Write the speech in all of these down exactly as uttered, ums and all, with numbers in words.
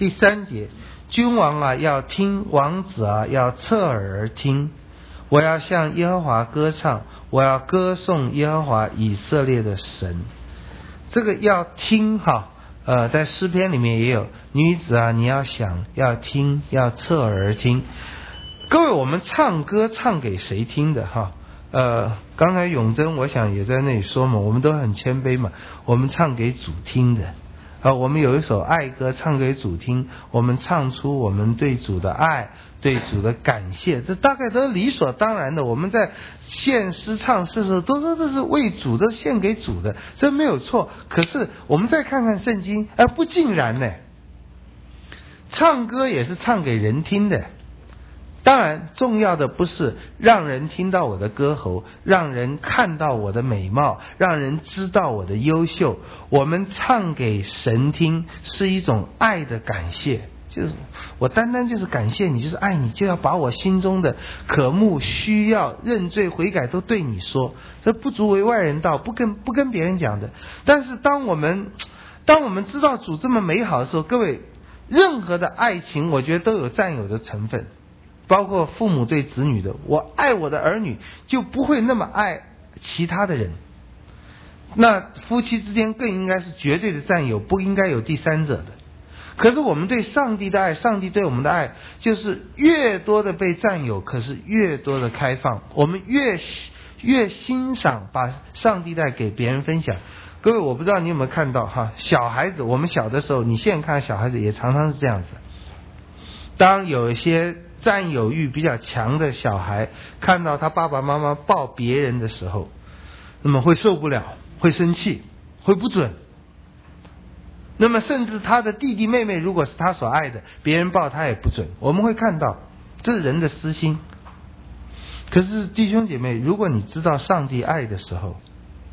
第三节，君王啊要听，王子啊要侧耳而听。我要向耶和华歌唱，我要歌颂耶和华以色列的神。这个要听哈，呃，在诗篇里面也有，女子啊你要想，要听，要侧耳而听。各位，我们唱歌唱给谁听的哈？呃，刚才永贞我想也在那里说嘛，我们都很谦卑嘛，我们唱给主听的。啊，我们有一首爱歌唱给主听，我们唱出我们对主的爱，对主的感谢，这大概都是理所当然的。我们在献诗唱诗的时候都说这是为主的，献给主的，这没有错。可是我们再看看圣经，哎，不尽然呢。唱歌也是唱给人听的。当然重要的不是让人听到我的歌喉，让人看到我的美貌，让人知道我的优秀。我们唱给神听是一种爱的感谢，就是我单单就是感谢你，就是爱你，就要把我心中的渴慕、需要、认罪悔改都对你说，这不足为外人道，不跟不跟别人讲的。但是当我们当我们知道主这么美好的时候，各位，任何的爱情我觉得都有占有的成分，包括父母对子女的，我爱我的儿女就不会那么爱其他的人。那夫妻之间更应该是绝对的占有，不应该有第三者的。可是我们对上帝的爱，上帝对我们的爱就是越多的被占有，可是越多的开放，我们越越欣赏把上帝的爱给别人分享。各位，我不知道你有没有看到哈，小孩子，我们小的时候，你现在看小孩子也常常是这样子。当有一些占有欲比较强的小孩看到他爸爸妈妈抱别人的时候，那么会受不了，会生气，会不准。那么甚至他的弟弟妹妹如果是他所爱的，别人抱他也不准。我们会看到这是人的私心。可是弟兄姐妹，如果你知道上帝爱的时候，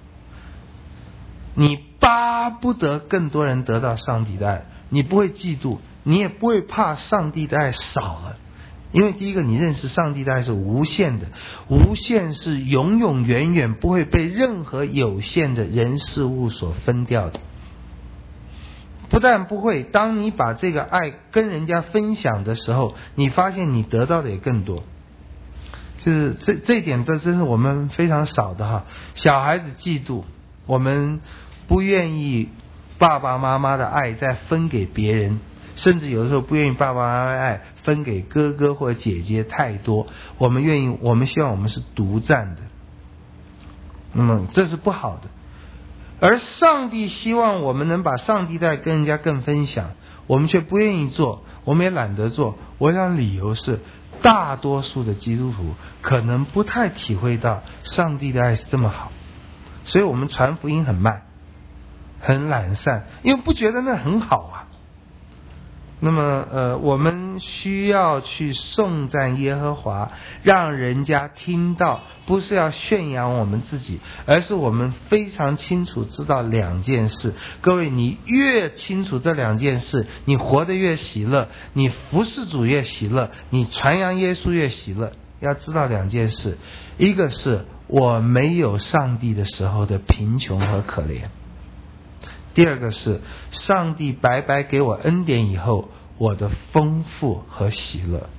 你巴不得更多人得到上帝的爱，你不会嫉妒，你也不会怕上帝的爱少了。因为第一个，你认识上帝的爱是无限的，无限是永永远远不会被任何有限的人事物所分掉的。不但不会，当你把这个爱跟人家分享的时候，你发现你得到的也更多。就是这这一点，这真是我们非常少的哈。小孩子嫉妒，我们不愿意爸爸妈妈的爱再分给别人，甚至有的时候不愿意爸爸妈妈的爱分给哥哥或姐姐太多，我们愿意，我们希望我们是独占的。那么这是不好的。而上帝希望我们能把上帝的爱跟人家更分享，我们却不愿意做，我们也懒得做。我想理由是，大多数的基督徒可能不太体会到上帝的爱是这么好，所以我们传福音很慢，很懒散，因为不觉得那很好啊。那么呃，我们需要去颂赞耶和华，让人家听到，不是要宣扬我们自己，而是我们非常清楚知道两件事。各位，你越清楚这两件事，你活得越喜乐，你服侍主越喜乐，你传扬耶稣越喜乐。要知道两件事，一个是我没有上帝的时候的贫穷和可怜，第二个是上帝白白给我恩典以后我的丰富和喜乐。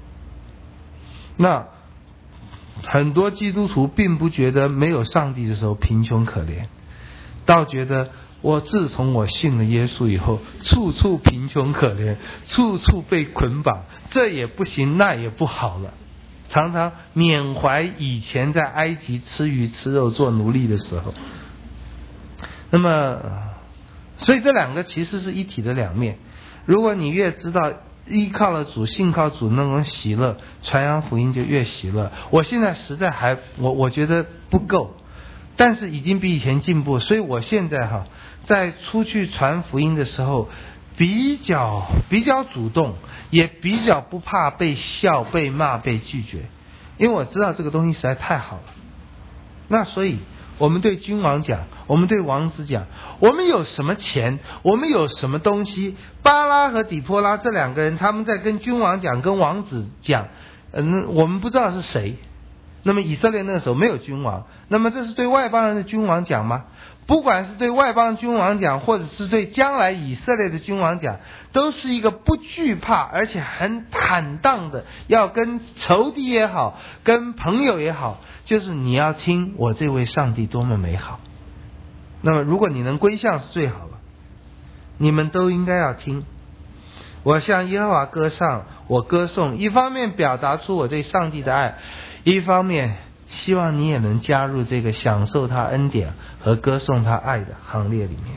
那很多基督徒并不觉得没有上帝的时候贫穷可怜，倒觉得我自从我信了耶稣以后，处处贫穷可怜，处处被捆绑，这也不行那也不好了，常常缅怀以前在埃及吃鱼吃肉做奴隶的时候。那么所以这两个其实是一体的两面。如果你越知道依靠了主，信靠主那种喜乐，传扬福音就越喜乐。我现在实在还我我觉得不够，但是已经比以前进步，所以我现在哈在出去传福音的时候比较比较主动，也比较不怕被笑、被骂、被拒绝，因为我知道这个东西实在太好了。那所以我们对君王讲，我们对王子讲，我们有什么钱，我们有什么东西。巴拉和底波拉这两个人，他们在跟君王讲，跟王子讲，嗯，我们不知道是谁， 那么以色列那个时候没有君王，那么这是对外邦人的君王讲吗？不管是对外邦君王讲，或者是对将来以色列的君王讲，都是一个不惧怕而且很坦荡的，要跟仇敌也好，跟朋友也好，就是你要听我这位上帝多么美好。那么如果你能归向是最好了，你们都应该要听。我向耶和华歌唱，我歌颂，一方面表达出我对上帝的爱，一方面希望你也能加入这个享受他恩典和歌颂他爱的行列里面。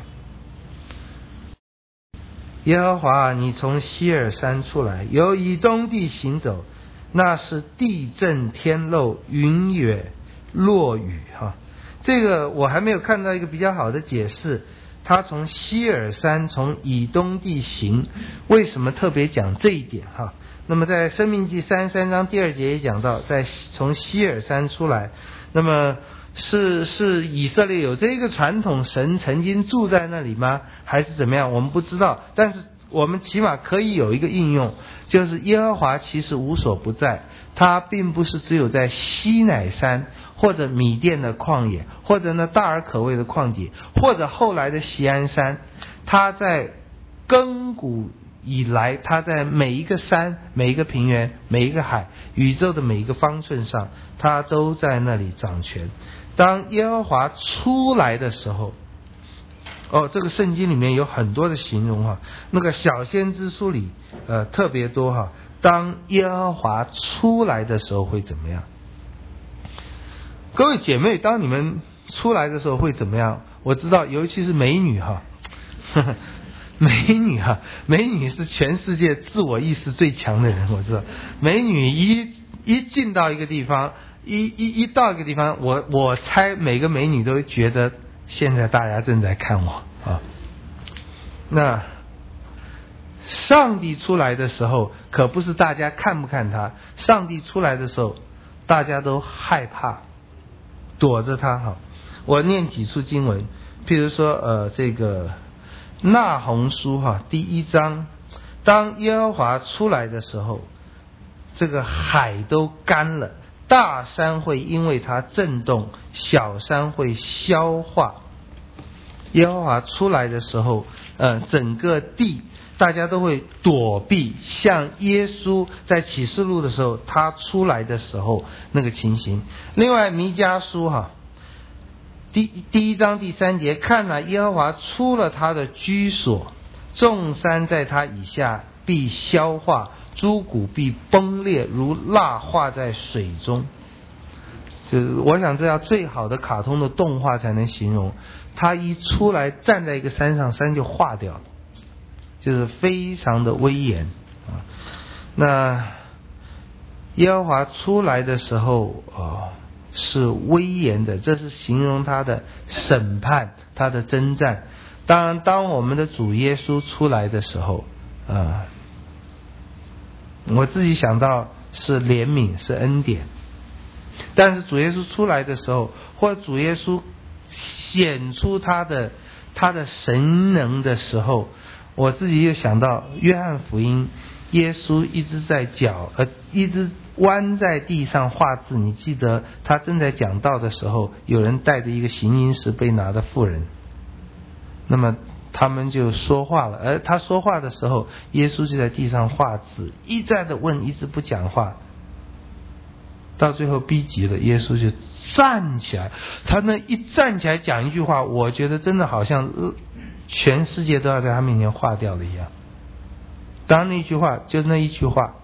耶和华，你从西尔山出来，由以东地行走，那是地震天漏，云雨落雨哈。这个我还没有看到一个比较好的解释，他从西尔山从以东地行，为什么特别讲这一点哈？那么在申命记三十三章第二节也讲到，在从西尔山出来，那么是是以色列有这个传统，神曾经住在那里吗？还是怎么样？我们不知道，但是我们起码可以有一个应用，就是耶和华其实无所不在，他并不是只有在西乃山或者米甸的旷野，或者呢大而可畏的旷野，或者后来的锡安山，他在亘古以来，他在每一个山、每一个平原、每一个海、宇宙的每一个方寸上，他都在那里掌权。当耶和华出来的时候，哦，这个圣经里面有很多的形容哈，那个小先知书里呃特别多哈。当耶和华出来的时候会怎么样？各位姐妹，当你们出来的时候会怎么样？我知道，尤其是美女哈，呵呵美女哈，美女是全世界自我意识最强的人，我知道。美女一一进到一个地方，一一一到一个地方，我我猜每个美女都觉得现在大家正在看我啊。那上帝出来的时候，可不是大家看不看他，上帝出来的时候，大家都害怕，躲着他哈。我念几处经文，譬如说呃这个那鸿书哈第一章，当耶和华出来的时候，这个海都干了，大山会因为它震动，小山会消化。耶和华出来的时候，呃，整个地大家都会躲避，像耶稣在启示录的时候，他出来的时候那个情形。另外弥迦书哈，第第一章第三节，看哪，耶和华出了他的居所，众山在他以下必消化，诸谷必崩裂，如蜡化在水中。就是我想这要最好的卡通的动画才能形容，他一出来站在一个山上，山就化掉了，就是非常的威严啊。那耶和华出来的时候哦，是威严的，这是形容他的审判，他的征战。当然当我们的主耶稣出来的时候啊，我自己想到是怜悯，是恩典。但是主耶稣出来的时候，或者主耶稣显出他的他的神能的时候，我自己又想到约翰福音，耶稣一直在脚呃一直弯在地上画字。你记得他正在讲道的时候，有人带着一个行淫时被拿的妇人，那么他们就说话了，而他说话的时候，耶稣就在地上画字，一再的问，一直不讲话，到最后逼急了，耶稣就站起来。他那一站起来讲一句话，我觉得真的好像全世界都要在他面前化掉了一样。当那句话，就那一句话，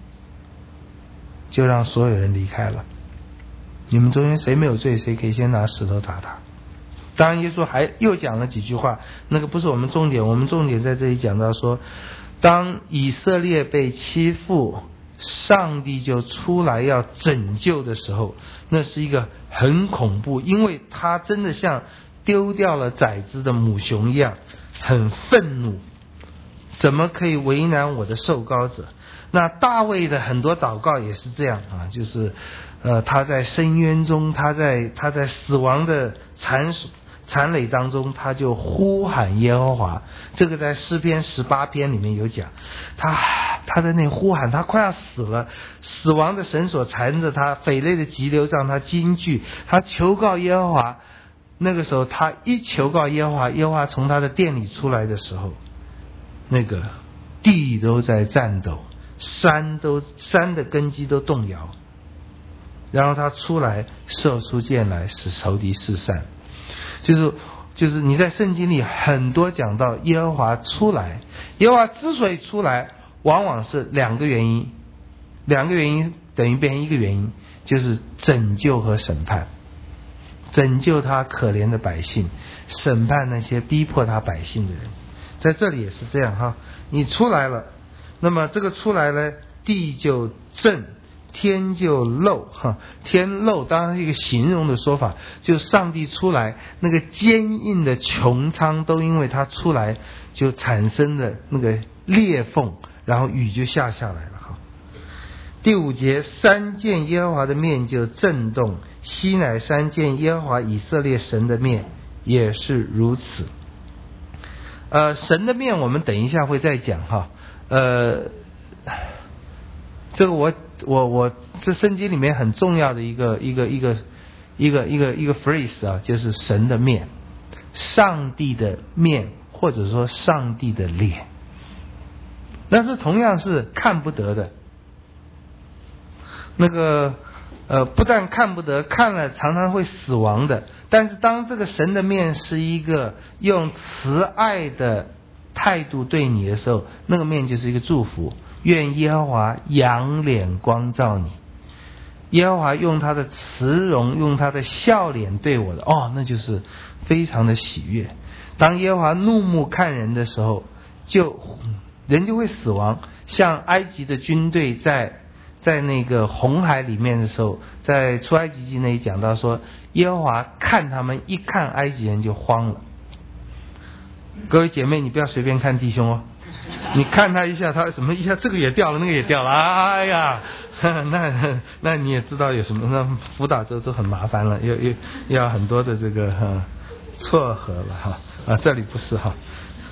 就让所有人离开了。你们中间谁没有罪，谁可以先拿石头打他。当然耶稣还又讲了几句话，那个不是我们重点，我们重点在这里讲到说，当以色列被欺负，上帝就出来要拯救的时候，那是一个很恐怖，因为他真的像丢掉了崽子的母熊一样，很愤怒，怎么可以为难我的受膏者？那大卫的很多祷告也是这样啊，就是呃他在深渊中，他在他在死亡的残残累当中，他就呼喊耶和华。这个在诗篇十八篇里面有讲，他他在那呼喊，他快要死了，死亡的绳索缠着他，匪类的急流让他惊惧，他求告耶和华。那个时候他一求告耶和华，耶和华从他的殿里出来的时候，那个地都在颤抖，山都山的根基都动摇，然后他出来射出箭来，使仇敌四散。就是就是你在圣经里很多讲到耶和华出来，耶和华之所以出来，往往是两个原因，两个原因等于变成一个原因，就是拯救和审判。拯救他可怜的百姓，审判那些逼迫他百姓的人。在这里也是这样哈，你出来了，那么这个出来呢，地就震，天就漏哈，天漏当然是一个形容的说法，就上帝出来，那个坚硬的穹苍都因为他出来就产生了那个裂缝，然后雨就下下来了哈。第五节，山见耶和华的面就震动，西乃山见耶和华以色列神的面也是如此。呃，神的面我们等一下会再讲哈。呃，这个我我我这圣经里面很重要的一个一个一个一个一个一个 phrase 啊，就是神的面，上帝的面，或者说上帝的脸。但是同样是看不得的。那个呃，不但看不得，看了常常会死亡的。但是当这个神的面是一个用慈爱的态度对你的时候，那个面就是一个祝福。愿耶和华仰脸光照你，耶和华用他的慈容，用他的笑脸对我的，哦，那就是非常的喜悦。当耶和华怒目看人的时候，就人就会死亡。像埃及的军队在在那个红海里面的时候，在出埃及记那里讲到说，耶和华看他们，一看埃及人就慌了。各位姐妹，你不要随便看弟兄哦，你看他一下，他什么一下这个也掉了，那个也掉了，哎呀，那那你也知道有什么，那辅导都都很麻烦了，要要要很多的这个、呃、撮合了哈啊，这里不是哈，